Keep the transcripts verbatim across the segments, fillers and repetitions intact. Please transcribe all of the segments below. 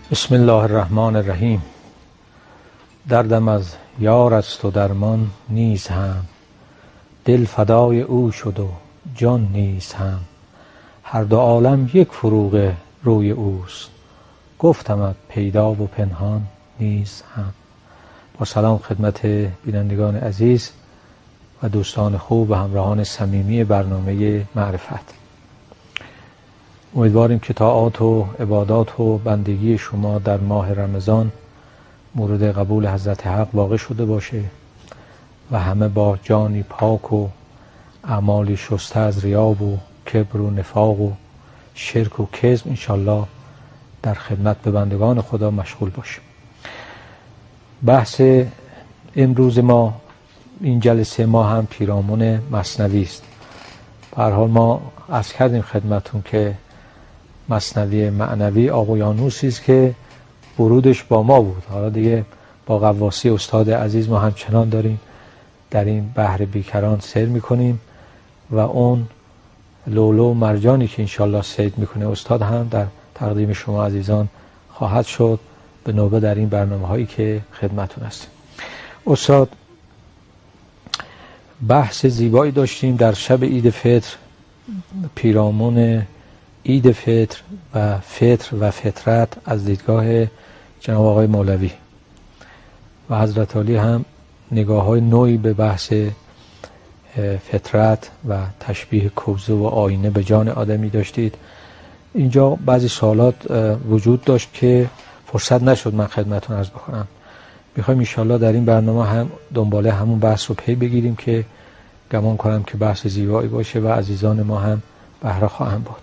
بسم الله الرحمن الرحیم. دردم از یار است و درمان نیز هم، دل فدای او شد و جان نیز هم. هر دو عالم یک فروغ روی اوست، گفتمت پیدا و پنهان نیز هم. با سلام خدمت بینندگان عزیز و دوستان خوب و همراهان صمیمی برنامه معرفت. امیدواریم که طاعات و عبادات و بندگی شما در ماه رمضان مورد قبول حضرت حق واقع شده باشه و همه با جانی پاک و اعمالی شسته از ریا و کبر و نفاق و شرک و کذب انشالله در خدمت به بندگان خدا مشغول باشیم. بحث امروز ما این جلسه ما هم پیرامون مثنوی است. به هر حال ما عرض کردیم خدمتون که مثنوی معنوی اقیانوسی است که ورودش با ما بود. حالا دیگه با غواصی استاد عزیز ما همچنان داریم در این بحر بیکران سیر میکنیم و اون لولو مرجانی که انشالله صید میکنه استاد هم در تقدیم شما عزیزان خواهد شد به نوبه در این برنامه هایی که خدمتون هستیم. استاد بحث زیبایی داشتیم در شب عید فطر پیرامون عید فطر و فطر و فطرت از دیدگاه جناب آقای مولوی و حضرت علی هم نگاه های نوعی به بحث فطرت و تشبیه کوزه و آینه به جان آدمی داشتید. اینجا بعضی سوالات وجود داشت که فرصت نشد من خدمتون عرض بکنم. میخوایم انشالله در این برنامه هم دنباله همون بحث رو پی بگیریم که گمان کنم که بحث زیبایی باشه و عزیزان ما هم بهره خواهند بود.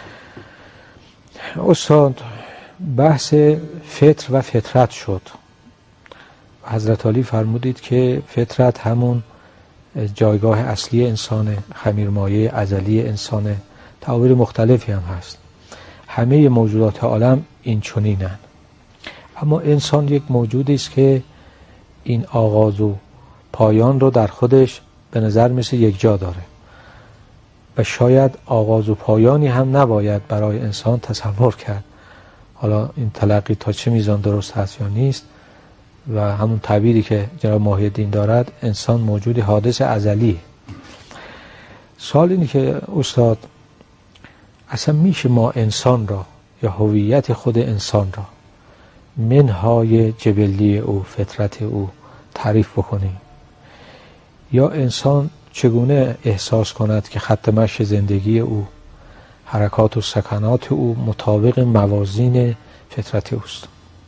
استاد بحث فطر و فطرت شد و حضرت علی فرمودید که فطرت همون جایگاه اصلی انسانه، خمیرمایه ازلی انسانه. تعابیر مختلفی هم هست. همه موجودات عالم این چنینن، اما انسان یک موجودی است که این آغاز و پایان رو در خودش به نظر مثل یک جا داره و شاید آغاز و پایانی هم نباید برای انسان تصور کرد. حالا این تلقی تا چه میزان درست هست یا نیست و همون تعبیری که جناب محی‌الدین دارد انسان موجود حادث ازلی. سوال اینه که استاد اصلا میشه ما انسان را یا هویت خود انسان را منهای جبلی او فطرت او تعریف بکنیم، یا انسان چگونه احساس کند که خط مشی زندگی او، حرکات و سکنات او مطابق موازین فطرت اوست؟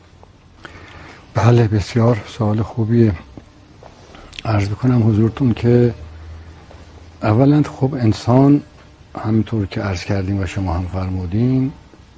بله بسیار سوال خوبیه. عرض بکنم حضورتون که اولا خب انسان همینطور که عرض کردیم و شما هم فرمودین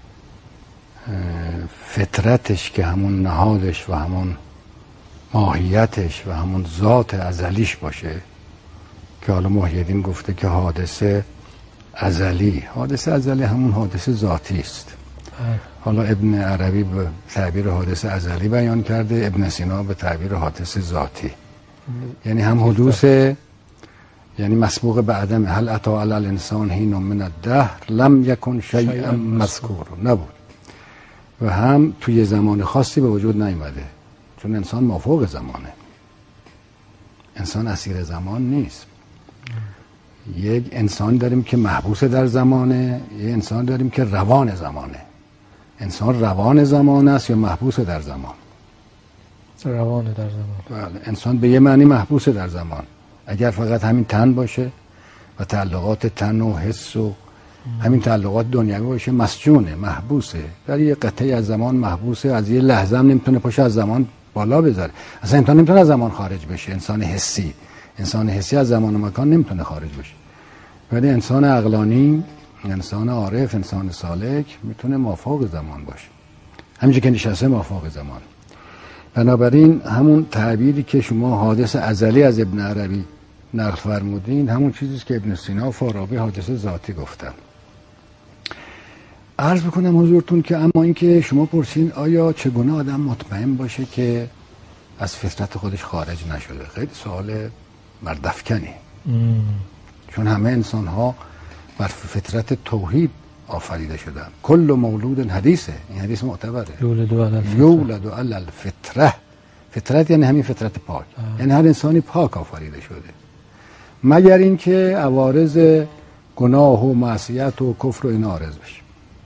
فطرتش که همون نهادش و همون ماهیتش و همون ذات ازلیش باشه که حالا محی‌الدین گفته که حادثه ازلی، حادثه ازلی همون حادثه ذاتی است. حالا ابن عربی به تعبیر حادثه ازلی بیان کرده، ابن سینا به تعبیر حادثه ذاتی. یعنی هم حدوث یعنی مسبوق به عدم. هل اتی علی الانسان حین من الدهر لم یکن شیئا مذکور، نبود و هم توی زمان خاصی به وجود نیامده، چون انسان مافوق زمانه، انسان اسیر زمان نیست. یک انسان داریم که محبوس در زمانه، یک انسان داریم که روان زمانه. انسان روان زمان است یا محبوس در زمان؟ روان در زمان. بله، انسان به یه معنی محبوس در زمان. اگر فقط همین تن باشه و تعلقات تن و حس و همین تعلقات دنیوی باشه مسجونه، محبوسه، در یه قطعی از زمان محبوسه، از یه لحظه هم نمیتونه پاشه از زمان بالا بذاره. اصلا انسان نمیتونه از زمان خارج بشه. انسان حسی انسان حسی از زمان و مکان نمیتونه خارج بشه، ولی انسان عقلانی، انسان عارف، انسان سالک میتونه مافوق زمان باشه، همینجور که نشسته مافوق زمان. بنابراین همون تعبیری که شما حادث ازلی از ابن عربی نقل فرمودین همون چیزیست که ابن سینا و فارابی حادث ذاتی گفتن. عرض بکنم حضورتون که اما اینکه شما پرسین آیا چگونه آدم مطمئن باشه که از فطرت خودش خارج نشده، خیلی سوال مردفکنی. چون همه انسان ها بر فطرت توحید آفریده شدن. کل مولود حدیثه، این حدیث معتبره. یولد علی الفطره. یولد علی الفطره. فطرت یعنی همین فطرت پاک، یعنی هر انسانی پاک آفریده شده، مگر اینکه عوارض گناه و معصیت و کفر و اینا عارض بشه.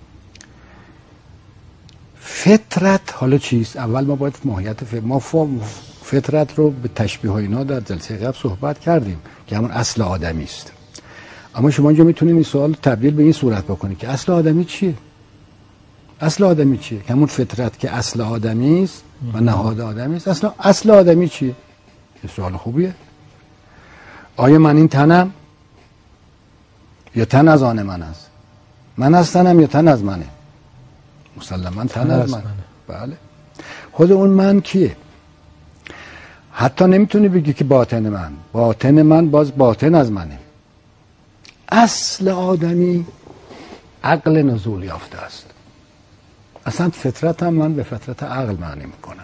فطرت حالا چیست؟ اول ما باید ماهیت فطرت، ما فطرت رو به تشبیه و اینا در جلسه قبل صحبت کردیم که همون اصل آدمی است. اما شما اینجا میتونید این سوال تبدیل به این صورت بکنید که اصل آدمی چیه؟ اصل آدمی چیه؟ که همون فطرت که اصل آدمی است و نهاد آدمی است. اصل اصل آدمی چیه؟ یه سوال خوبیه. آیا من این تنم یا تن از آن من است؟ من از تنم یا تن از منه؟ مسلما تن, تن از منه. بله. خود اون من کیه؟ حتی نمیتونی بگی که باطن من، باطن من باز باطن از منه. اصل آدمی عقل نزول یافته است. اصلا فطرت هم من به فطرت عقل معنی میکنم.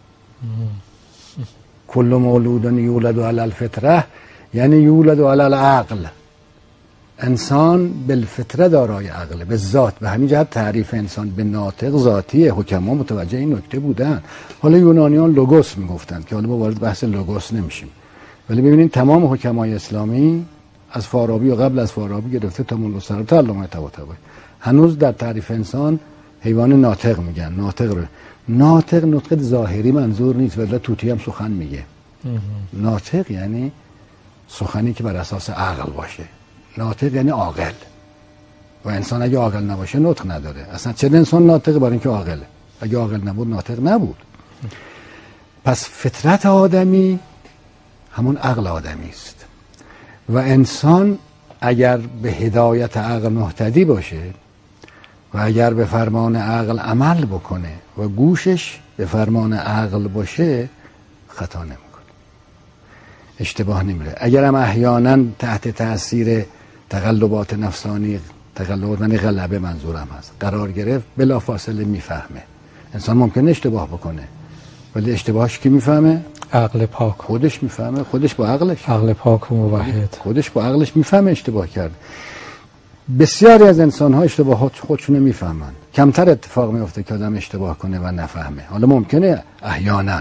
کل مولود یولد علی الفطره یعنی یولد علی العقل. انسان بالفطره دارای عقل، به ذات. به همین جهت تعریف انسان به ناطق ذاتیه. حکما متوجه این نکته بودن. حالا یونانیان لوگوس میگفتن که حالا ما وارد بحث لوگوس نمیشیم، ولی ببینید تمام حکمای اسلامی از فارابی و قبل از فارابی گرفته تا مولا نصرالدین تا علامه طباطبایی هنوز در تعریف انسان حیوان ناطق میگن. ناطق رو ناطق نطق ظاهری منظور نیست، ولی توتی هم سخن میگه. ناطق یعنی سخنی که بر اساس عقل باشه. ناطق یعنی عاقل. و انسان اگه عاقل نباشه نطق نداره. اصلا چه انسان ناطقه؟ برای اینکه عاقله. اگه عاقل نبود ناطق نبود. پس فطرت آدمی همون عقل آدمی است و انسان اگر به هدایت عقل مهتدی باشه و اگر به فرمان عقل عمل بکنه و گوشش به فرمان عقل باشه خطا نمیکنه، اشتباه نمیره. اگر هم احیانا تحت تاثیر تقلبات نفسانی، تقلبات یعنی غلبه منظورم هست، قرار گرفت، بلافاصله میفهمه. انسان ممکنه اشتباه بکنه ولی اشتباهش کی میفهمه؟ عقل پاک خودش میفهمه. خودش با عقلش، عقل پاک و موحد، خودش با عقلش میفهمه اشتباه کرده. بسیاری از انسان ها اشتباهات خودشون میفهمن. کمتر اتفاق میفته که آدم اشتباه کنه و نفهمه. حالا ممکنه احیانا،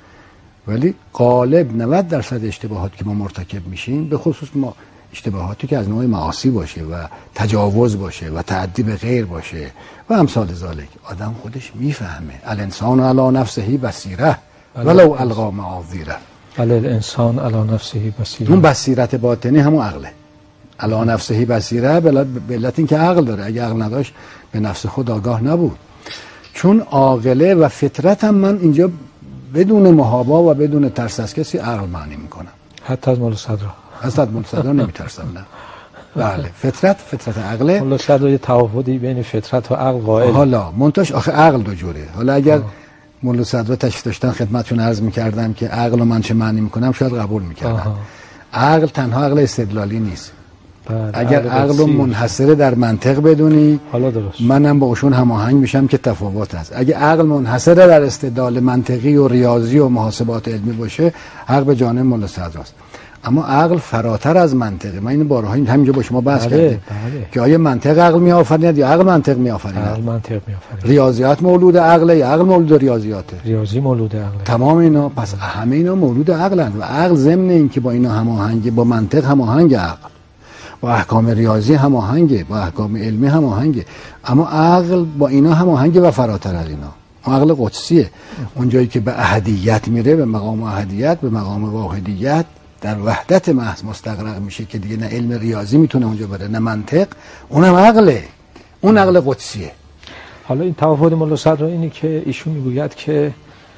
ولی غالب نود درصد اشتباهات که ما مرتکب میشیم، به خصوص ما اشتباهاتی که از نوع معاصی باشه و تجاوز باشه و تعدی به غیر باشه و امثال ذالک، آدم خودش میفهمه. الانسان علی نفسه بصیره ولو القا معاذیره. بله الانسان علی نفسه بصیره. اون بصیرت باطنی همون عقله. علی نفسه بصیره به علت اینکه عقل داره. اگه عقل نداشت به نفس خود آگاه نبود. چون عاقله و فطرت هم من اینجا بدون محابا و بدون ترس از کسی عقل معنی میکنم. حتی از مولا صدرا حتی از مولا صدرا نمیترسم. نه. بله فطرت فطرت عقله. مولا صدرا یه توافقی بین فطرت و عقل قائل. حالا منتش آخه عقل دو جوره. حالا اگر مولا صدرا تشریف داشتن خدمتتون عرض میکردم که عقل رو من چه معنی میکنم شاید قبول میکردن. عقل تنها عقل استدلالی نیست. بله. اگر عقل رو منحصره در منطق بدونی، حالا درست، منم با اوشون هماهنگ میشم که تفاوت هست. اگه عقل منحصره در استدلال منطقی و ریاضی و محاسبات علمی باشه، حق به جانب مولا صدراست. اما عقل فراتر از منطقه. من این بارها همینجا با شما بحث بله. کردیم بله. که آیا منطق عقل میآفریند یا عقل منطق میآفریند؟ عقل منطق میآفریند. ریاضیات مولود عقله یا عقل مولود ریاضیاته؟ ریاضی مولود عقله. تمام اینا، پس همه اینا مولود عقلند و عقل ضمن اینکه با اینا هماهنگ، با منطق هماهنگ، عقل با احکام ریاضی هماهنگه، با احکام علمی هماهنگه، اما عقل با اینا هماهنگه و فراتر از اینا. عقل قدسیه. اونجایی که به احدیت میره، به مقام احدیت، به مقام واحدیت، در وحدت محض مستغرق میشه که دیگه نه علم ریاضی میتونه اونجا بره نه منطق، اونم عقله. اون عقل قدسیه. حالا این توافق مولا صدرا اینه که ایشون میگوید که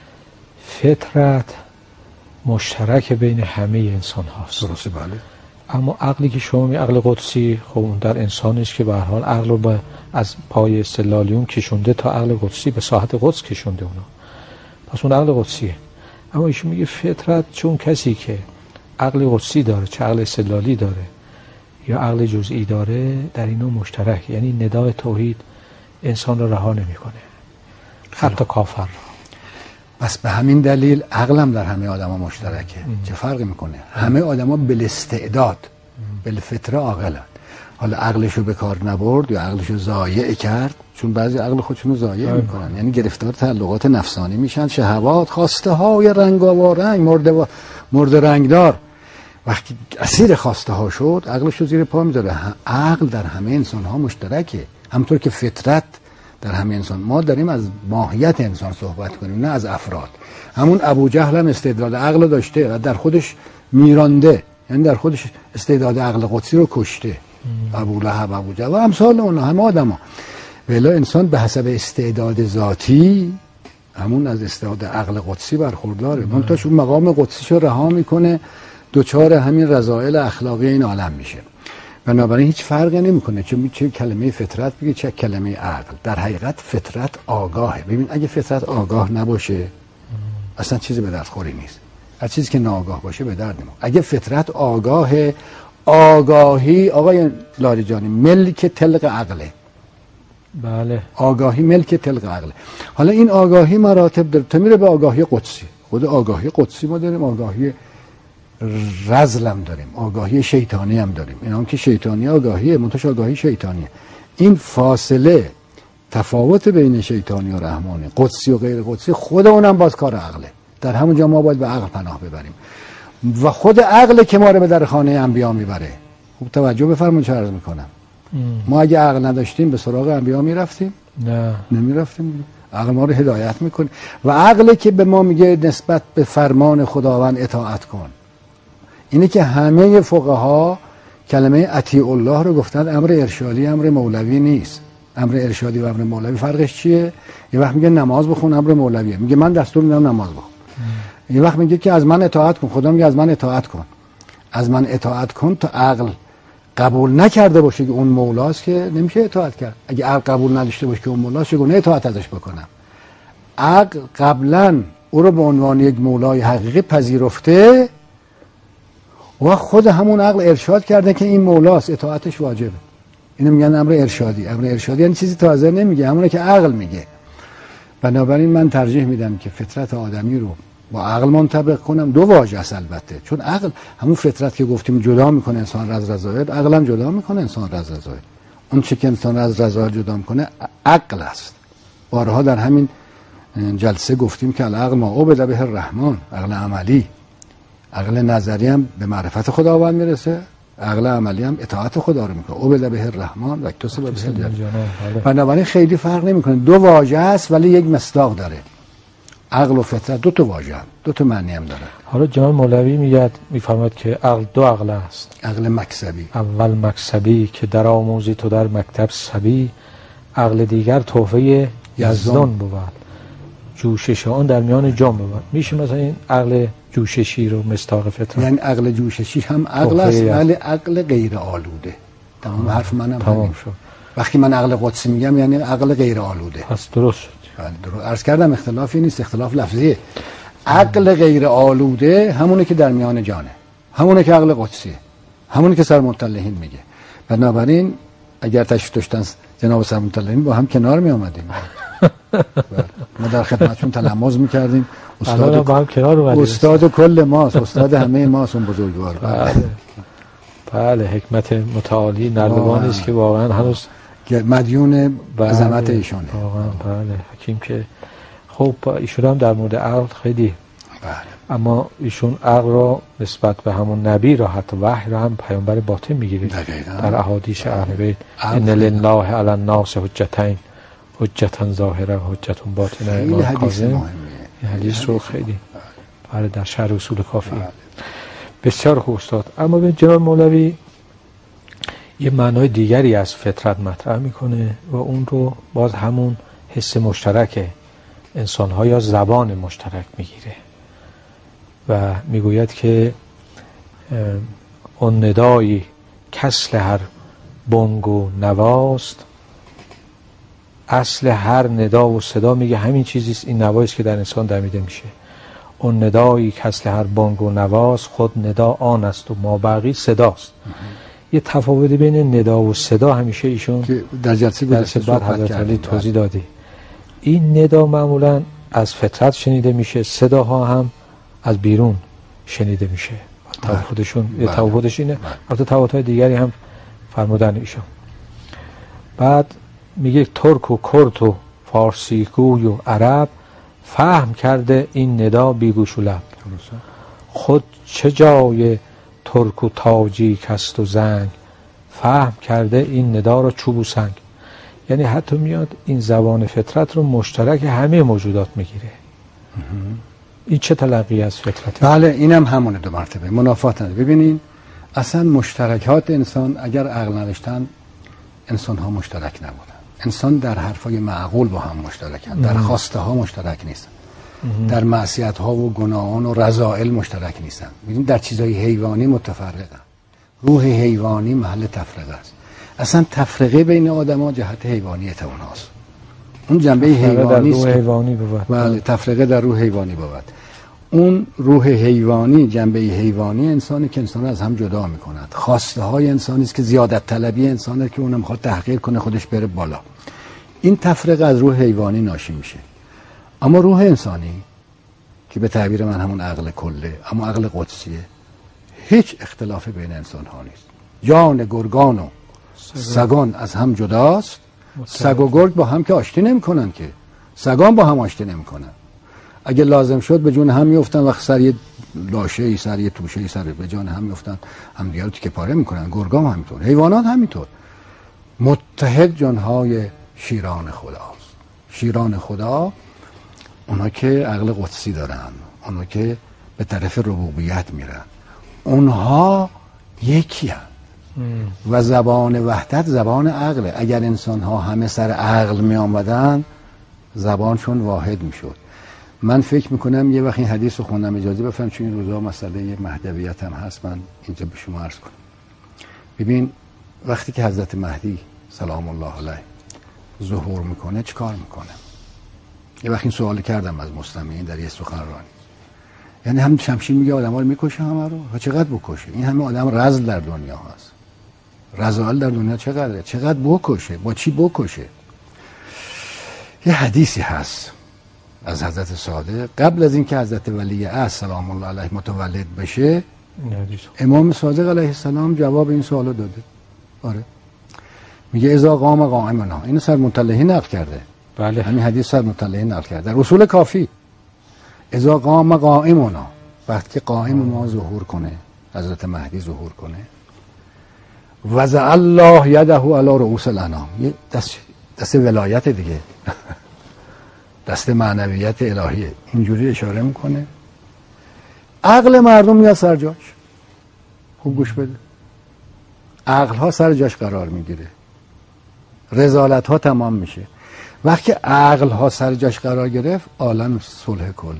فطرت مشترک بین همه انسان هاست. درسته. بله. اما عقلی که شما می عقل قدسی، خب اون در انسانش که به هر حال عقل رو با از پای استدلالیون کشونده تا عقل قدسی به ساحت قدس کشونده اونا، پس اون عقل قدسیه. اما ایشون میگه فطرت چون کسی که عقل قدسی داره، چه عقل استدلالی داره یا عقل جزئی داره، در اینا مشترک، یعنی ندای توحید انسان رو رها نمیکنه، حتی کافر رو. پس به همین دلیل عقلم در همه آدما مشترکه. ام. چه فرقی میکنه؟ همه آدما بالاستعداد بالفطره عاقلند. حالا عقلشو به کار نبرد یا عقلشو ضایع کرد، چون بعضی عقل خودشونو ضایع میکنن، یعنی گرفتار تعلقات نفسانی میشن، شهوات، خواسته های رنگاوارنگ، مرده و مرده رنگدار. وقتی اسیر خواسته ها شد عقلشو زیر پا میذاره. عقل در همه انسان ها مشترکه، همونطور که فطرت در همه انسان. ما داریم از ماهیت انسان صحبت کنیم نه از افراد. همون ابو جهل هم استعداد عقل داشته و در خودش میرانده، یعنی در خودش استعداد عقل قدسی رو کشته. ابو لهب، ابو جهل و امثال اونها همه آدما. ولی انسان به حسب استعداد ذاتی همون از استعداد عقل قدسی برخورداره. منتها اون مقام قدسیشو رها میکنه، دوچار همین رذائل اخلاقی این عالم میشه. بنابراین هیچ فرقی نمیکنه چه چه کلمه فطرت بگی چه کلمه عقل. در حقیقت فطرت آگاهه. ببین اگه فطرت آگاه نباشه اصلا چیزی به درد خوری نیست. هر چیزی که ناآگاه باشه به درد نمیخوره. اگه فطرت آگاهه، آگاهی آقای لاریجانی ملک تلق عقله. بله. آگاهی ملک تلق عقله. حالا این آگاهی مراتب داره تا میره به آگاهی قدسی. خود آگاهی قدسی ما داریم، آگاهی رذل هم داریم، آگاهی شیطانی هم داریم. اینا هم که شیطانی آگاهیه، منتش آگاهی شیطانیه. این فاصله، تفاوت بین شیطانی و رحمانی، قدسی و غیر قدسی، خود اونم باز کار عقله. در همونجا ما باید به عقل پناه ببریم و خود عقل که ما رو به در خانه انبیا میبره. خوب توجه بفرمایید چه عرض میکنم. ما اگه عقل نداشتیم به سراغ انبیا میرفتیم؟ نه نمیرفتیم. عقل ما رو هدایت میکنه و عقلی که به ما میگه نسبت به فرمان خداوند اطاعت کن. اینه که همه فقها کلمه اطیع الله رو گفتن امر ارشادی، امر مولوی نیست. امر ارشادی و امر مولوی فرقش چیه؟ یه وقت میگه نماز بخون، امر مولویه، میگه من دستور میدم نماز بخون. یه وقت میگه که از من اطاعت کن، خدا میگه از من اطاعت کن. از من اطاعت کن تا عقل قبول نکرده باشه که اون مولاست که نمیشه اطاعت کرد. اگه عقل قبول نداشته باشه که اون مولاست چگونه اطاعت ازش بکنم؟ عقل قبلا او رو به عنوان یک مولای حقیقی پذیرفته و خود همون عقل ارشاد کرده که این مولاست، اطاعتش واجبه. اینو میگن امر ارشادی. امر ارشادی یعنی چیزی تازه نمیگه، همونه که عقل میگه. بنابراین من ترجیح میدم که فطرت آدمی رو با عقل منطبق کنم. دو واژه است البته، چون عقل همون فطرت که گفتیم جدا میکنه انسان را از رذائل، عقل هم جدا میکنه انسان را از رذائل. اون چه که انسان را از رذائل جدا میکنه عقل است. بارها در همین جلسه گفتیم که العقل ما عبد به الرحمن، عقل عملی. عقل نظری هم به معرفت خداوند میرسه، عقل عملی هم اطاعت خدا رو میکنه. عبد به الرحمن و اکتسب به الجنه. بنابراین خیلی فرق نمیکنه، دو واژه است ولی یک مصداق داره. عقل و فطرت دو تا واژه هم، دو تا معنی هم داره. حالا جناب مولوی میگه میفرماید که عقل دو عقل است. عقل مکسبی، اول مکسبی که در آموزی تو در مکتب سبی، عقل دیگر تحفه یزدان بود، جوشش آن در میان جان بود. میشه مثلا این عقل جوششی رو مصداق فطرت؟ یعنی عقل جوششی هم عقل است ولی عقل غیر آلوده. تمام حرف منم تمام شد. وقتی من عقل قدسی میگم یعنی عقل غیر آلوده. پس درست شد. بله درست. عرض کردم اختلافی نیست، اختلاف لفظیه. عقل غیر آلوده همونه که در میان جانه، همونه که عقل قدسیه، همونه که سرمطلعین میگه. بنابراین اگر تشریف داشتن جناب سرمطلعین با هم کنار می آمدیم. ما در خدمتشون تلمذ میکردیم. استاد با هم کنار اومدیم. استاد کل ماست، استاد همه ماست اون بزرگوار. بله بله حکمت متعالی نردبانی است که واقعا هنوز مدیون عظمت ایشونه. واقعا بله حکیم که خب ایشون هم در مورد عقل خیلی بله. اما ایشون عقل را نسبت به همون نبی را حتی وحی را هم پیامبر باطن میگیره در احادیث اهل بیت. ان لله علی الناس حجتین، حجتا ظاهره و حجتا باطنه. این حدیث مهمه. این حدیث رو خیلی بله در شرح اصول کافی. بسیار خوب استاد. اما به جناب مولوی یه معنای دیگری از فطرت مطرح میکنه و اون رو باز همون حس مشترک انسان‌ها یا زبان مشترک میگیره و میگوید که اون ندایی کسل هر بانگ و نواست. اصل هر ندا و صدا میگه همین چیزیست، این نواییست که در انسان دمیده میشه. اون ندایی کسل هر بانگ و نواست، خود ندا آن است و ما بقی صداست. یه تفاوت بین ندا و صدا همیشه ایشون که در جلسه گذشته بعد حضرت علی توضیح دادی. این ندا معمولا از فطرت شنیده میشه، صداها هم از بیرون شنیده میشه. تفاوتشون یه تفاوتش اینه. البته تفاوت‌های دیگری هم فرمودن ایشون. بعد میگه ترک و کرد و فارسی گوی و عرب فهم کرده این ندا بیگوش و لب. خود چه جای ترک و تاجیک است و زنگ فهم کرده این ندا رو چوب و سنگ. یعنی حتی میاد این زبان فطرت رو مشترک همه موجودات میگیره. این چه تلقی از فطرت؟ بله اینم همونه، دو مرتبه منافات نداره. ببینین اصلا مشترکات انسان اگر عقل نداشتن انسان ها مشترک نبودن. انسان در حرفای معقول با هم مشترکن، در خواسته ها مشترک نیستن، در معصیت ها و گناهان و رذائل مشترک نیستن. ببین در چیزای حیوانی متفرقن. روح حیوانی محل تفرقه است. اصلا تفرقه بین آدم‌ها جهت حیوانیت اونهاست. اون جنبه حیوانی است. روح حیوانی بود. بله تفرقه در روح حیوانی بود. اون روح حیوانی، جنبه حیوانی انسانی که انسان از هم جدا می‌کند. خواسته های انسانی است که زیادت طلبی انسانه که اونم می‌خواد تحقیر کنه، خودش بره بالا. این تفرقه از روح حیوانی ناشی میشه. اما روح انسانی که به تعبیر من همون عقل کله، اما عقل قدسیه، هیچ اختلافی بین انسان ها نیست. جان گرگان و سگان از هم جداست. سگ و گرگ با هم که آشتی نمی‌کنن که. سگان با هم آشتی نمی‌کنن. اگه لازم شد به جون هم میافتن، وقت سر یه لاشه ای سر یه توشه ای سر به جان هم میافتن، هم دیگه رو تیکه پاره میکنن. گرگام همینطور، حیوانات همینطور. متحد جانهای شیران خداست. شیران خدا اونا که عقل قدسی دارن، اونا که به طرف ربوبیت میرن، اونها یکی هم. و زبان وحدت زبان عقله. اگر انسان ها همه سر عقل می آمدن زبانشون واحد می شد. من فکر میکنم یه وقت این حدیث رو خوندم، اجازه بفرمایید چون این روزا مسئله مهدویت هم هست، من اینجا به شما عرض کنم. ببین وقتی که حضرت مهدی سلام الله علیه ظهور میکنه چه کار میکنه؟ یه وقت این سوال کردم از مستمعین در یه سخنرانی. یعنی هم شمشیر میگه آدم‌ها رو میکشه همه رو، و چقدر بکشه؟ این همه آدم رذل در دنیا هست. رذائل در دنیا چقدره؟ چقدر بکشه؟ با چی بکشه؟ یه حدیثی هست از حضرت صادق قبل از اینکه حضرت ولی عصر سلام الله علیه متولد بشه، امام صادق علیه السلام جواب این سوالو داده. آره میگه اذا قام قائمنا، اینو سر مطلعی نقل کرده. بله همین حدیث سر مطلعی نقل کرده در اصول کافی. اذا قام قائمنا، وقتی که قائم ما ظهور کنه، حضرت مهدی ظهور کنه، وضع الله یده علی رؤوس الانام، یه دست دست ولایت دیگه دست معنویت الهیه، اینجوری اشاره میکنه، عقل مردم میاد سر جاش. خوب گوش بده، عقل ها سر جاش قرار میگیره، رذالت ها تمام میشه. وقتی عقل ها سر جاش قرار گرفت عالم صلح کله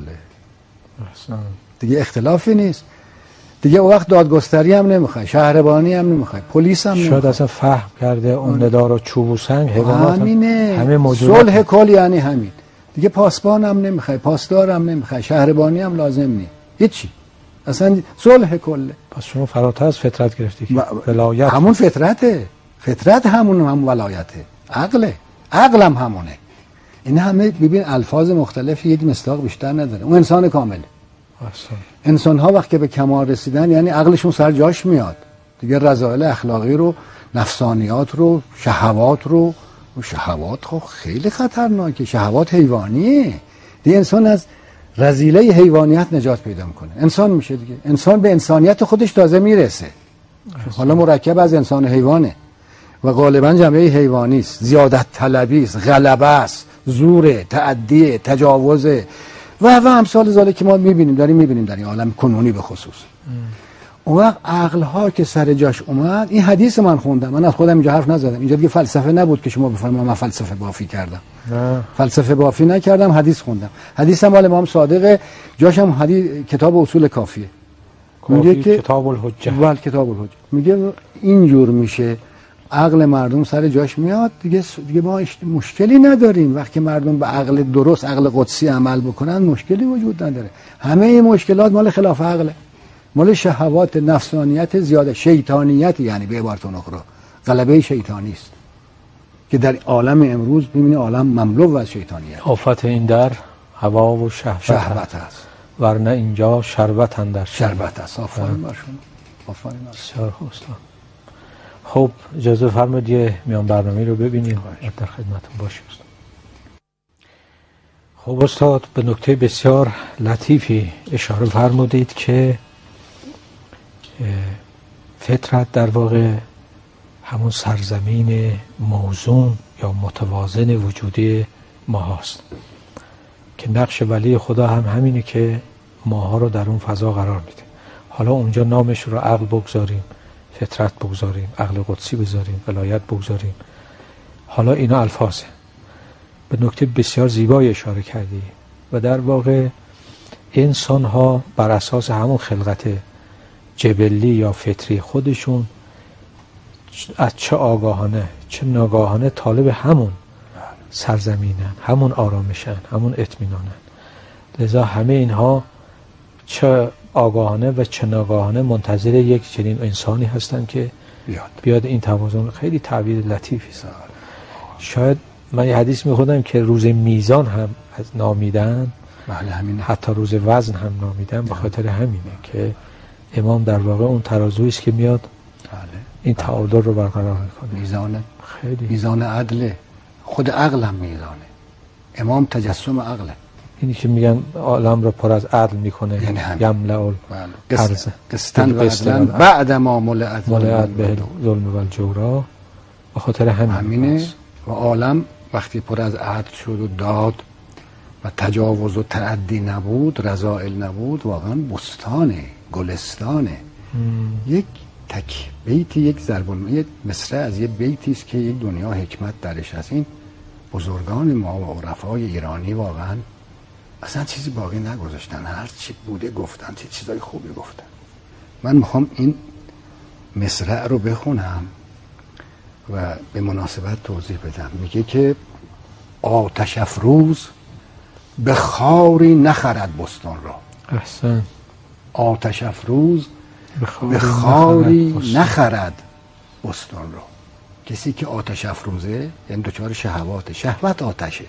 دیگه، اختلافی نیست دیگه. اون وقت دادگستری هم نمیخوای، شهربانی هم نمیخوای، پلیس هم نمیخوای. شاید اصلا فهم کرده اون ندا رو چوب و سنگ حیوانات همینه. همه موجودات صلح کل یعنی همین دیگه. پاسبان هم نمیخوای، پاسدار هم نمیخوای، شهربانی هم لازم نیست، هیچی. اصلا صلح کله. پس شما فراتر از فطرت گرفتی که و... ولایت همون فطرته، فطرت همون هم ولایته، عقله، عقلم همونه. این همه ببین الفاظ مختلفی یک مصداق بیشتر نداره. اون انسان کامل. انسان ها وقتی به کمال رسیدن یعنی عقلشون سر جاش میاد دیگه. رذائل اخلاقی رو، نفسانیات رو، شهوات رو، و شهوات خب خیلی خطرناکه، شهوات حیوانیه دیگه. انسان از رذیله حیوانیت نجات پیدا میکنه، انسان میشه دیگه. انسان به انسانیت خودش تازه میرسه. حالا مرکب از انسان و حیوانه و غالبا جنبه حیوانی است، زیادت طلبی است، غلبه است، زور، تعدی، تجاوز و و امثال ذالک که ما میبینیم، داریم میبینیم در این عالم کنونی به خصوص. اون وقت عقل ها که سر جاش اومد، این حدیث من خوندم، من از خودم اینجا حرف نزدم، اینجا دیگه فلسفه نبود که شما بفرمایید من فلسفه بافی کردم. نه. فلسفه بافی نکردم، حدیث خوندم. حدیث هم مال امام صادق، جاش هم حدیث کتاب اصول کافیه. میگه که کتاب الحجه. ول کتاب الحجه. میگه اینجور میشه عقل مردم سر جاش میاد دیگه. دیگه ما مشکلی نداریم وقتی مردم به عقل درست، عقل قدسی عمل بکنن، مشکلی وجود نداره. همه این مشکلات مال خلاف عقله، مال شهوات، نفسانیت زیاده، شیطانیت، یعنی به عبارت اخرى غلبه شیطانی است که در عالم امروز می‌بینی عالم مملو از شیطانیت. آفت این در هوا و شهوت, شهوت است، ورنه اینجا شربت اندر شربت است. آفرین بر شما، آفرین بر شما. بسیار خوب استاد. خب اجازه فرمایید یه میان برنامه رو ببینیم و در خدمتتون باشیم. خب استاد به نکته بسیار لطیفی اشاره فرمودید که فطرت در واقع همون سرزمین موزون یا متوازن وجودی ما هست که نقش ولی خدا هم همینه که ماها رو در اون فضا قرار میده. حالا اونجا نامش رو عقل بگذاریم، فطرت بگذاریم، عقل قدسی بذاریم، ولایت بگذاریم، حالا اینا الفاظه. به نکته بسیار زیبایی اشاره کردی و در واقع انسان ها بر اساس همون خلقت جبلی یا فطری خودشون از چه آگاهانه چه ناگاهانه طالب همون سرزمینن، همون آرامشن، همون اطمینانن. لذا همه اینها چه آگاهانه و چه ناگاهانه منتظر یک چنین انسانی هستن که بیاد, بیاد این توازن. خیلی تعبیر لطیفی است. شاید من یه حدیث میخوندم که روز میزان هم از نامیدن، بله همینه، حتی روز وزن هم نامیدن به خاطر همینه که امام در واقع اون ترازویی است که میاد بله. این تعادل رو برقرار میکنه. میزان خیلی میزان عدله، خود عقل هم میزانه. امام تجسم عقله. اینی که میگن عالم رو پر از عدل میکنه، یعنی یملأ الارض قسطن و عدلا بعد ما ملئت به ظلم و الجورا. به خاطر همین همینه. و عالم وقتی پر از عدل شد و داد و تجاوز و تعدی نبود، رذائل نبود، واقعا بستانه، گلستانه. م. یک تک بیتی، یک ضرب یک مصرع از یه بیتی است که یک دنیا حکمت درش هست. این بزرگان ما و عرفای ایرانی واقعا اصلا چیزی باقی نگذاشتن، هر چی بوده گفتن، چه چیزای خوبی گفتن. من میخوام این مصرع رو بخونم و به مناسبت توضیح بدم. میگه که آتش افروز به خاری نخرد بستان را. احسن. آتش افروز به خاری, به خاری نخرد, نخرد بستان را. کسی که آتش افروزه یعنی دچار شهواته. شهوت آتشه،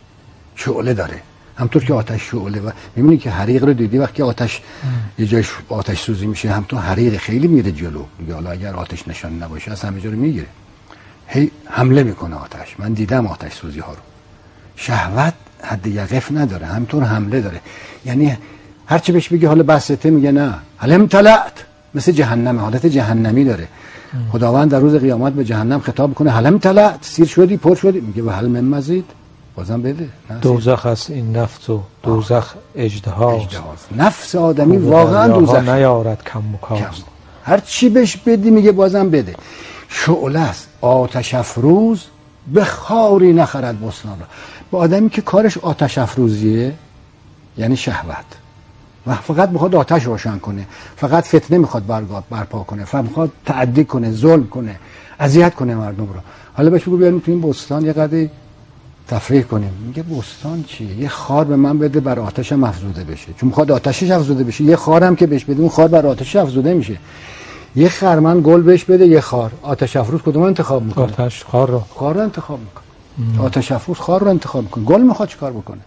شعله داره. همطور که آتش شعله و میبینی که حریق رو دیدی وقتی آتش ام. یه جایش آتش سوزی میشه، همطور حریق خیلی میره جلو. میگه حالا اگر آتش نشان نباشه از همه جا رو میگیره، هی حمله میکنه آتش. من دیدم آتش سوزی ها رو. شهوت حد یقف نداره، همطور حمله داره. یعنی هر چی بهش بگی حالا بسته میگه نه، حلم طلعت، مثل جهنم، حالت جهنمی داره. ام. خداوند در روز قیامت به جهنم خطاب کنه حلم طلعت، سیر شدی، پر شدی، میگه و حل من مزید، بازم بده. دوزخ است این نفس و دوزخ اژدهاست. نفس آدمی واقعا دوزخ نیارد کم و کاست. هر چی بهش بدی میگه بازم بده. شعله است، آتش افروز به خاری نخرد بستان را. با آدمی که کارش آتش افروزیه یعنی شهوت و فقط میخواد آتش روشن کنه، فقط فتنه میخواد برپا کنه، فقط میخواد تعدی کنه، ظلم کنه، اذیت کنه مردم رو. حالا بهش بگو بیاریم تو این بستان یه قدری تفریح کنیم. میگه بستان چیه؟ یه خار به من بده بر آتشم افزوده بشه، چون میخواد آتشش افزوده بشه. یه خارم که بهش بده اون خار بر آتشش افزوده میشه. یه خرمن گل بهش بده، یه خار. آتش افروز کدوم انتخاب میکنه؟ آتش خار رو خار رو انتخاب میکنه. آتش افروز خار رو انتخاب میکنه. گل میخواد چیکار بکنه؟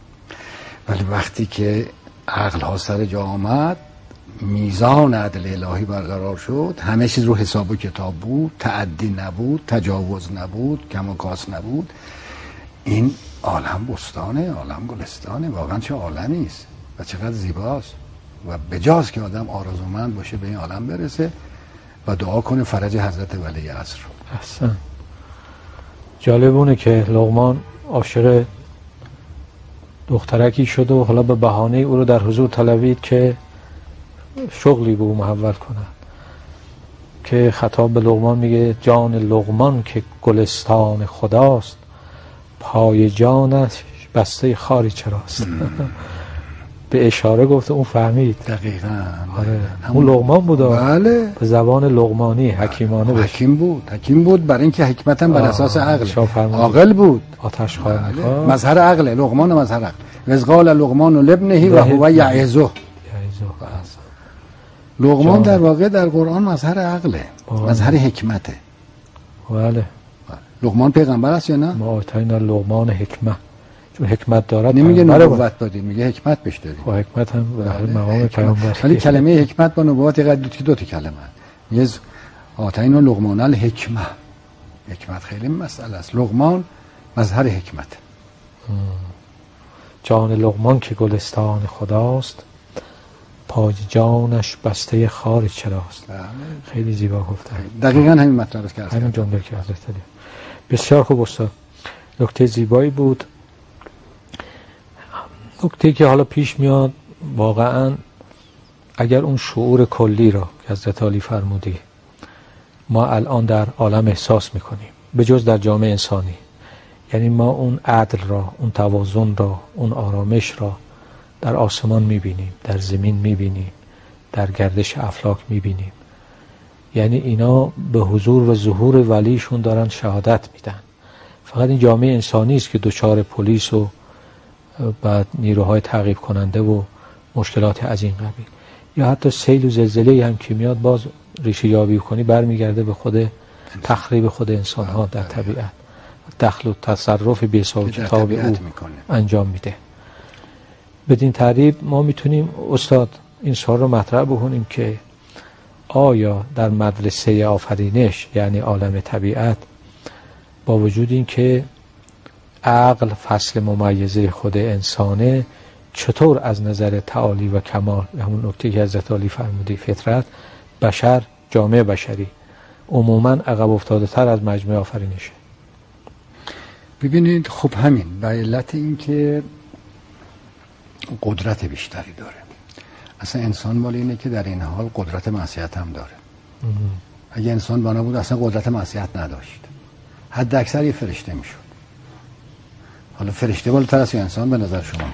ولی وقتی که عقل ها سر جا آمد، میزان عدل الهی برقرار شد، همه چیز رو حساب و کتاب بود، تعدی نبود، تجاوز نبود، کم و کاس نبود، این عالم بستانه، عالم گلستانه. واقعا چه عالمی است و چقدر زیباست و بجاست که آدم آرزومند باشه به این عالم برسه و دعا کنه فرج حضرت ولی عصر رو. احسن. جالبونه که لقمان عاشق دخترکی شد و حالا به بهانه او رو در حضور طلبید که شغلی به او محول کنند، که خطاب به لقمان میگه جان لقمان که گلستان خداست، پای جانش بسته خاری چراست. به اشاره گفته اون فهمید. دقیقاً. آره. اون لقمان بود. بله. به زبان لقمانی حکیمانه بشه. حکیم بود. حکیم بود برای اینکه حکمت هم بر اساس عقل. عاقل بود. آتش خار می‌خواد. مظهر عقل. لقمان مظهر عقل. وزقال لقمان لابنه و هو یعظه. یعظه. لقمان در واقع در قرآن مظهر عقله. مظهر حکمته. بله. لقمان پیغمبر است یا نه؟ ما آتینا لقمان حکمت، چون حکمت دارد. نمیگه نبوت دادیم، میگه حکمت بهش دادیم. خب حکمت هم به مقام پیامبر. ولی کلمه حکمت با نبوت قد دو تا کلمه. میگه آتینا لقمان الحکمه. حکمت خیلی مسئله است. لقمان مظهر حکمت. جان لقمان که گلستان خداست، پای جانش بسته خار چراست. خیلی زیبا گفتن. دقیقاً همین مطلب است که همین جمله که حضرت علی. بسیار خوب استاد، نکته زیبایی بود. نکته که حالا پیش میاد، واقعاً اگر اون شعور کلی را که حضرت علی فرمودی ما الان در عالم احساس میکنیم، به جز در جامعه انسانی، یعنی ما اون عدل را، اون توازن را، اون آرامش را در آسمان میبینیم، در زمین میبینیم، در گردش افلاک میبینیم. یعنی اینا به حضور و ظهور ولیشون دارن شهادت میدن. فقط این جامعه انسانی است که دچار پلیس و بعد نیروهای تعقیب کننده و مشکلات از این قبیل، یا حتی سیل و زلزله هم که میاد باز ریشه یابی کنی برمیگرده به خود تخریب خود انسان ها در طبیعت، دخل و تصرف بی‌حساب کتاب او انجام میده. بدین ترتیب ما میتونیم استاد این سوال رو مطرح بکنیم که آیا در مدرسه آفرینش، یعنی عالم طبیعت، با وجود این که عقل فصل ممیزه خود انسانه، چطور از نظر تعالی و کمال، همون نکته که حضرت علی فرمودی، فطرت، بشر، جامعه بشری عموماً عقب افتاده تر از مجموعه آفرینشه؟ ببینید خب همین به علت این که قدرت بیشتری داره. اصلا انسان مال اینه که در این حال قدرت معصیت هم داره. اگه انسان بنا بود اصلا قدرت معصیت نداشت، حد اکثر یه فرشته میشد. حالا فرشته بالاتر از انسان به نظر شما؟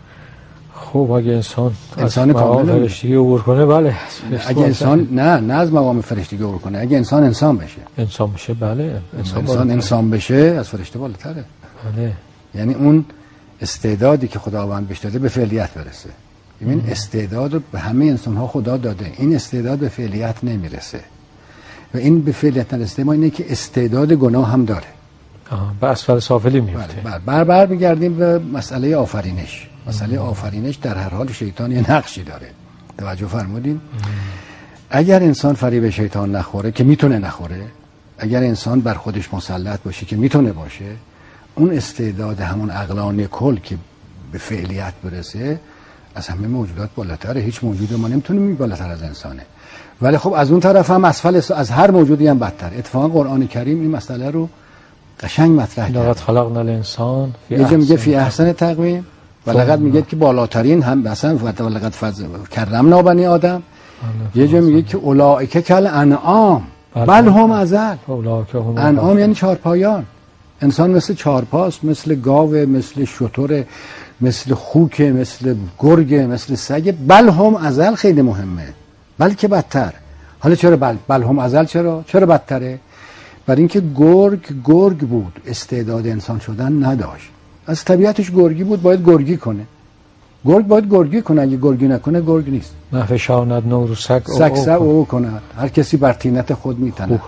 خب اگه انسان انسان مقام فرشتگی عبور کنه، بله. اگه انسان نه نه از مقام فرشتگی عبور کنه، اگه انسان انسان بشه انسان بشه بله انسان انسان, انسان بشه از فرشته بالاتره. بله. یعنی اون استعدادی که خداوند بهش داده به فعلیت برسه. ببین استعداد رو به همه انسان ها خدا داده، این استعداد به فعلیت نمیرسه و این به فعلیت نرسیده ما اینه که استعداد گناه هم داره. آها، به اسفل سافلی میفته. بله بر بر میگردیم به مسئله آفرینش. مسئله آفرینش در هر حال شیطان یه نقشی داره. توجه فرمودین؟ اگر انسان فریب شیطان نخوره که میتونه نخوره، اگر انسان بر خودش مسلط باشه که میتونه باشه، اون استعداد همون عقلانی کل که به فعلیت برسه از همه موجودات بالاتره. هیچ موجود ما نمیتونه می بالاتر از انسانه. ولی خب از اون طرف هم اسفل از هر موجودی هم بدتر. اتفاقا قرآن کریم این مسئله رو قشنگ مطرح کرده. لقد خلقنا الانسان یه جا میگه فی احسن تقویم و لقد میگه که بالاترین هم مثلا و لقد کرمنا بنی آدم. یه جا میگه که اولئک کل انعام بل هم ازل. انعام یعنی چهارپایان. انسان مثل چهارپاست، مثل گاو، مثل شتر، مثل خوک، مثل گرگ، مثل سگ. بل هم ازل خیلی مهمه، بلکه بدتر. حالا چرا بل بل هم ازل چرا چرا بدتره؟ برای اینکه گرگ گرگ بود، استعداد انسان شدن نداشت. از طبیعتش گرگی بود، باید گرگی کنه. گرگ باید گرگی کنه، اگه گرگی نکنه گرگ نیست. نفشاند نور سگ سگ سگ او کند، هر کسی بر طینت خود میتنه.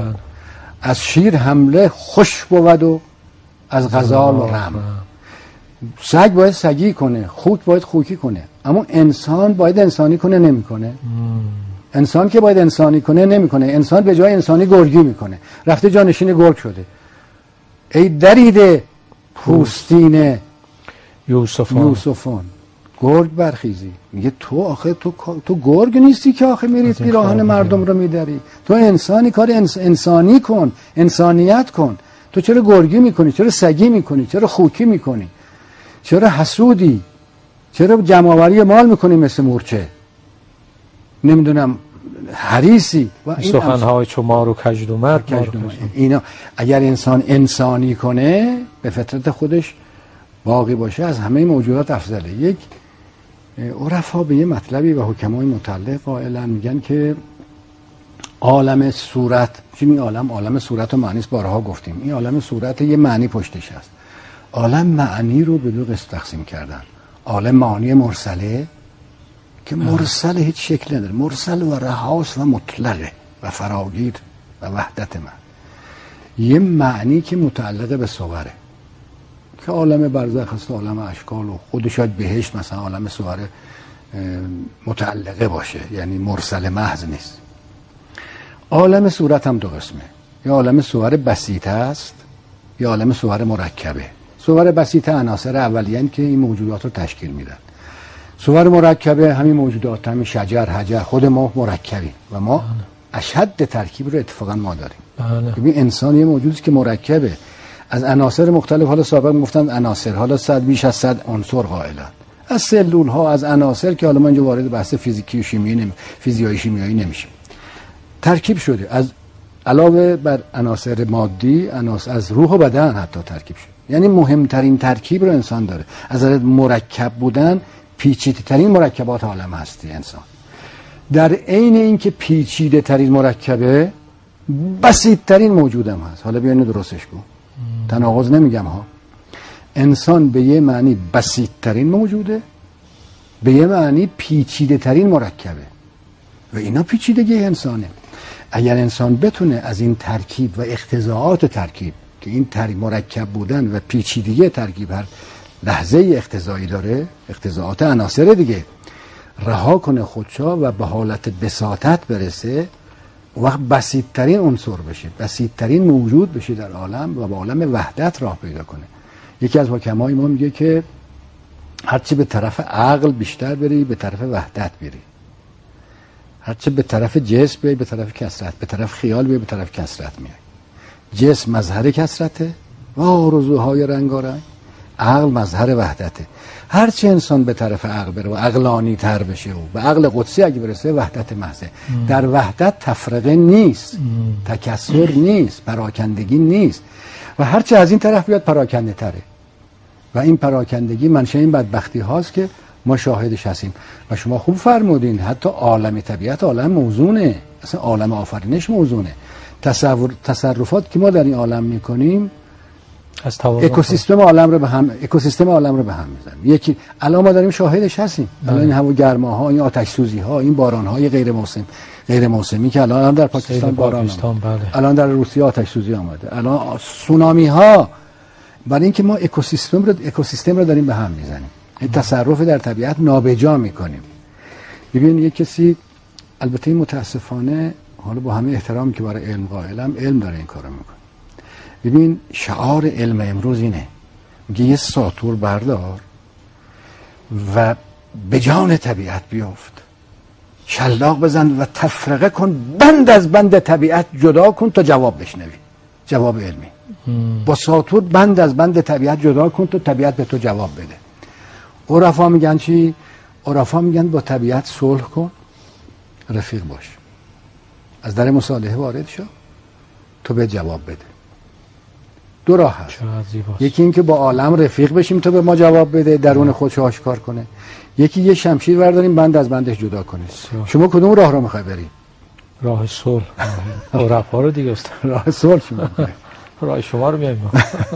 از شیر حمله خوش بود و از غزال و رم. سگ باید سگی کنه، خوک باید خوکی کنه، اما انسان باید انسانی کنه نمیکنه. انسان که باید انسانی کنه نمیکنه. انسان به جای انسانی گرگی میکنه، رفته جانشین گرگ شده. ای دریده پوستین یوسفان یوسفان گرگ برخیزی. میگه تو آخه تو تو گرگ نیستی که آخه میری پیراهن مردم رو میدری. تو انسانی، کار انس... انسانی کن، انسانیت کن. تو چرا گرگی میکنی؟ چرا سگی میکنی؟ چرا خوکی میکنی؟ چرا حسودی؟ چرا جمع‌آوری مال میکنی مثل مورچه؟ نمیدونم حریصی. و این سخن‌های چو مار و کژدمر. اینا اگر انسان انسانی کنه، به فطرت خودش باقی باشه، از همه موجودات افضله. یک عرفا به یه مطلبی و حکمای متعلق قائلن، میگن که عالم صورت، چون این عالم عالم صورت و معنی است، بارها گفتیم این عالم صورت یه معنی پشتش هست. عالم معنی رو به دو قسم تقسیم کردن. عالم معنی مرسله که مرسل هیچ شکل نداره، مرسل و رهاس و مطلقه و فراگیر و وحدت من. یه معنی که متعلق به صوره که عالم برزخ هست، عالم اشکال و خود شاید بهشت مثلا عالم صوره متعلقه باشه، یعنی مرسل محض نیست. عالم صورت هم دو قسمه، یا عالم صور بسیطه است یا عالم صور مرکبه. صور بسیطه عناصر اولیه‌اند که این موجودات رو تشکیل میدن. صور مرکبه همین موجودات، همین شجر، حجر، خود ما مرکبیم و ما اشد ترکیب رو اتفاقا ما داریم. ببین انسان یه موجودی که مرکبه از عناصر مختلف. حالا سابق گفتن عناصر، حالا صد بیش از صد عنصر قائلن، از سلول ها، از عناصر که حالا ما اینجا وارد بحث فیزیکی و شیمیایی نمی فیزیایی شیمیایی نمیشیم. ترکیب شده از علاوه بر عناصر مادی، عناصر از روح و بدن حتی ترکیب شده. یعنی مهمترین ترکیب رو انسان داره. از نظر مرکب بودن پیچیده ترین مرکبات عالم هستی انسان. در عین اینکه پیچیده ترین مرکبه بسیط ترین موجودم هست. حالا بیاین درستش کن، تناقض نمیگم ها. انسان به یه معنی بسیط ترین موجوده، به یه معنی پیچیده ترین مرکبه و اینا پیچیدگی انسانه. اگر انسان بتونه از این ترکیب و اقتضاعات ترکیب که این ترکیب مرکب بودن و پیچیدگی ترکیب هر لحظه اقتضایی داره، اقتضاعات عناصر دیگه، رها کنه خودشا و به حالت بساطت برسه، وقت بسیط ترین عنصر بشه، بسیط ترین موجود بشه در عالم و به عالم وحدت راه پیدا کنه. یکی از حکمای ما میگه که هرچی به طرف عقل بیشتر بری به طرف وحدت بری، هرچی به طرف جسم بری به طرف کثرت، به طرف خیال بری به طرف کثرت میای. جسم مظهر کثرته و آرزوهای رنگارنگ، عقل مظهر وحدته. هرچی انسان به طرف عقل بره و عقلانی تر بشه و به عقل قدسی اگه برسه وحدت محضه. در وحدت تفرقه نیست، تکثر نیست، پراکندگی نیست و هرچی از این طرف بیاد پراکنده تره و این پراکندگی منشأ این بدبختی هاست که ما شاهدش هستیم. و شما خوب فرمودین حتی عالم طبیعت عالم موزونه، اصلا عالم آفرینش موزونه. تصور تصرفات که ما در این عالم میکنیم از اکوسیستم عالم رو به هم اکوسیستم عالم رو به هم میزنیم. یکی الان ما داریم شاهدش هستیم، الان این هوا گرماها، این آتش سوزی ها، این باران های غیر موسم غیر موسمی که الان هم در پاکستان باران، بله. الان در روسیه آتش سوزی آمده، الان سونامی ها، برای اینکه ما اکوسیستم رو اکوسیستم رو داریم به هم میزنیم. این تصرف در طبیعت نابجا میکنیم. ببین یک کسی، البته متاسفانه حالا با همه احترامی که برای علم قائلم، علم داره این کارو میکنه. ببین شعار علم امروز اینه، میگه یه ساطور بردار و به جان طبیعت بیافت، شلاق بزن و تفرقه کن، بند از بند طبیعت جدا کن تا جواب بشنوی. جواب علمی مم. با ساطور بند از بند طبیعت جدا کن تا طبیعت به تو جواب بده. عرفا میگن چی؟ عرفا میگن با طبیعت صلح کن، رفیق باش، از در مصالحه وارد شو، تو به جواب بده. دو راه هست، یکی این که با عالم رفیق بشیم تو به ما جواب بده، درون خودشو آشکار کنه. یکی یه شمشیر برداریم بند از بندش جدا کنیم. شما کدوم راه رو میخوای بری؟ راه صلح. عرفا رو دیگه است. راه صلح شما. راه شما رو میایم.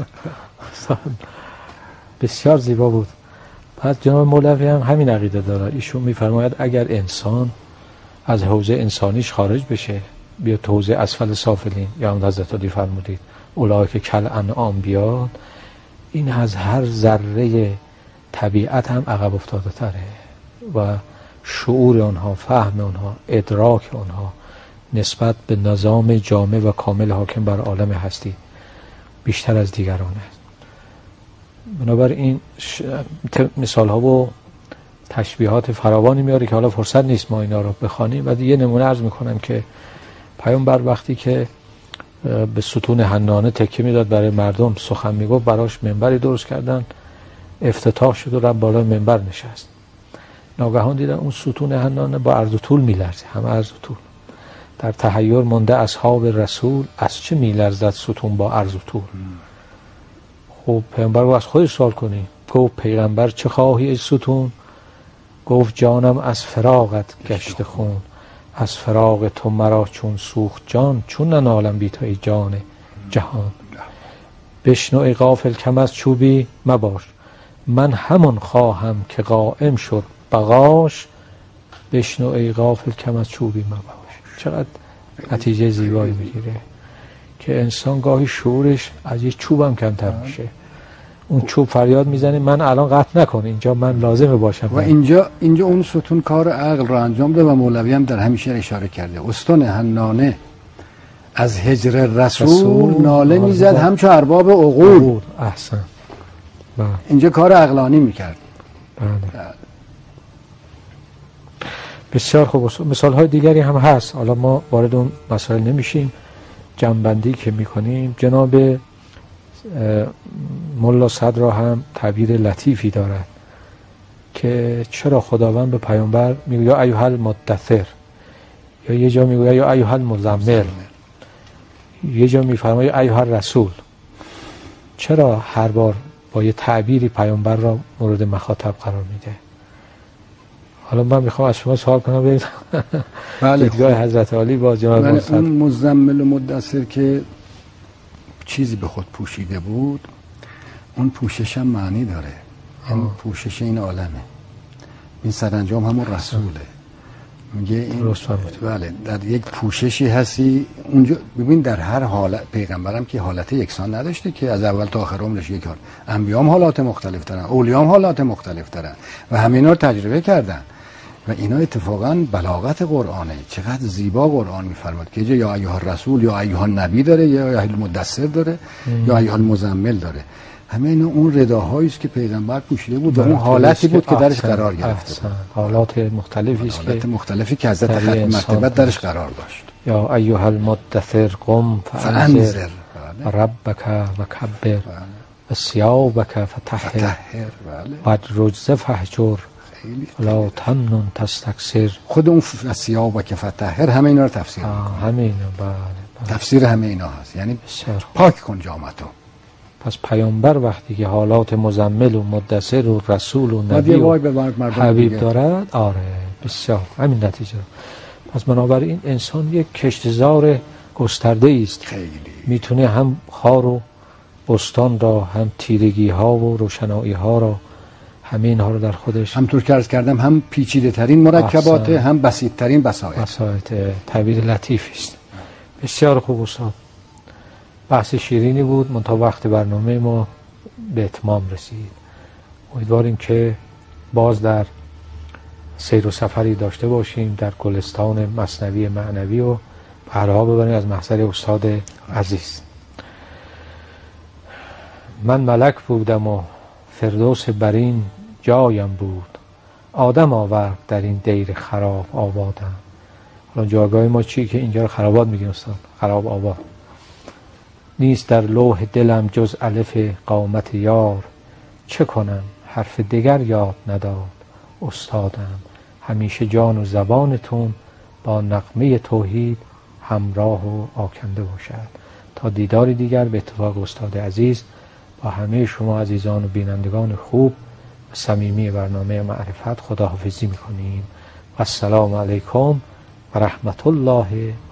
بسیار زیبا بود. پس جناب مولوی هم همین عقیده داره. ایشون میفرماید اگر انسان از حوزه انسانیش خارج بشه، بیا تو حوزه اسفل سافلین، یا هم حضرت علی فرمودید اولئک کل انعام بیاد، این از هر ذره طبیعت هم عقب افتاده تره و شعور آنها، فهم آنها، ادراک آنها نسبت به نظام جامع و کامل حاکم بر عالم هستی بیشتر از دیگران است. بنابراین ش... مثال ها و تشبیهات فراوانی میاره که حالا فرصت نیست ما اینا رو بخوانیم. و یه نمونه عرض میکنم که پیامبر وقتی که به ستون حنانه تکیه میداد برای مردم سخن میگفت، براش منبری درست کردن، افتتاح شد و رب بالای منبر نشست. ناگهان دیدن اون ستون حنانه با عرض و طول میلرزه، همه عرض و طول. در تحیر مانده اصحاب رسول، از چه میلرزد ستون با عرض و طول؟ خب پیامبر رو از خودش سوال کنی. گفت پیغمبر چه خواهی ای ستون؟ گفت جانم از فراقت گشت خون، از فراق تو مرا چون سوخت جان، چون ننالم بی تو ای جان جهان. بشنو ای غافل کم از چوبی مباش، من همون خواهم که قائم شد بغاش. بشنو ای غافل کم از چوبی مباش. چقدر نتیجه زیبایی میگیره که انسان گاهی شعورش از یه چوبم کمتر میشه. اون چوب فریاد میزنه من الان قطع نکن، اینجا من لازمه باشم. و اینجا اینجا اون ستون کار عقل رو انجام ده و مولوی هم در همین شعر اشاره کرده. استون حنانه از هجر رسول, رسول ناله میزد همچو ارباب عقول. احسن. بله. اینجا کار عقلانی میکرد. بله. بسیار خوب. مثال های دیگری هم هست، حالا ما وارد اون مسائل نمیشیم. جنبندی که میکنیم، جناب ملا صدر هم تعبیر لطیفی دارد که چرا خداوند به پیامبر میگه یا ایها المدثر، یا یه جا میگه یا ایها المزمل، یه جا میفرماید یا ایها الرسول. چرا هر بار با یه تعبیری پیامبر را مورد مخاطب قرار میده؟ حالا من میخوام از شما سوال کنم بگید بله دیدگاه حضرت علی با جناب بله. مصدر. اون مزمل و مدثر که چیزی به خود پوشیده بود، اون پوشش هم معنی داره. این پوشش این عالمه، این سرانجام همون رسوله. میگه این بله در یک پوششی هستی اونجا. ببین در هر حالت پیغمبرم که حالت یکسان نداشته که از اول تا آخر عمرش یک حال. انبیام حالات مختلف دارن، اولیام حالات مختلف دارن و همه اینا رو تجربه کردن و اینا اتفاقا بلاغت قرآنه. چقدر زیبا قرآن میفرماد که یا ایها الرسول یا ایها النبی داره، یا ایها المدثر داره، ام. یا ایها المزمل داره. همه اینا اون رداهایی است که پیغمبر پوشیده بود و اون حالتی بود که درش قرار گرفته بود. حالات مختلفی است حالات مختلفی که حضرت ختم مرتبه درش قرار داشت. یا ایها المدثر قم فانذر ربک و کبر و ثیابک فطهر و الرجز فهجر لا تمنن تستکثر. خود اون ثیابک فطهر همه اینا رو تفسیر میکنه. همه اینا بله تفسیر همه اینا هست، یعنی بسیار پاک کن جامتو. پس پیامبر وقتی که حالات مزمل و مدثر و رسول و نبی و حبیب دارد، آره بسیار همین نتیجه. پس بنابراین انسان یک کشتزار گسترده است، میتونه هم خار و بستان را، هم تیرگی ها و روشنایی ها را، همه اینها رو در خودش، همطور که عرض کردم هم پیچیده ترین مرکبات هم بسیط ترین بساط. بساط تعبیر لطیفی است. بسیار خوب استاد. بحث شیرینی بود، منتها وقت برنامه ما به اتمام رسید. امیدواریم که باز در سیر و سفری داشته باشیم در گلستان مثنوی معنوی و بهره‌ها ببریم از محضر استاد عزیز. من ملک بودم و فردوس برین جایم بود، آدم آورد در این دیر خراب آبادم. حالا جایگاه ما چی که اینجا رو خرابات میگیم استاد؟ خراب آباد. نیست در لوح دلم جز الف قامت یار، چه کنم حرف دیگر یاد نداد استادم. همیشه جان و زبانتون با نغمه توحید همراه و آکنده باشد. تا دیداری دیگر به اتفاق استاد عزیز با همه شما عزیزان و بینندگان خوب و صمیمی برنامه معرفت خداحافظی میکنیم. و السلام علیکم و رحمت الله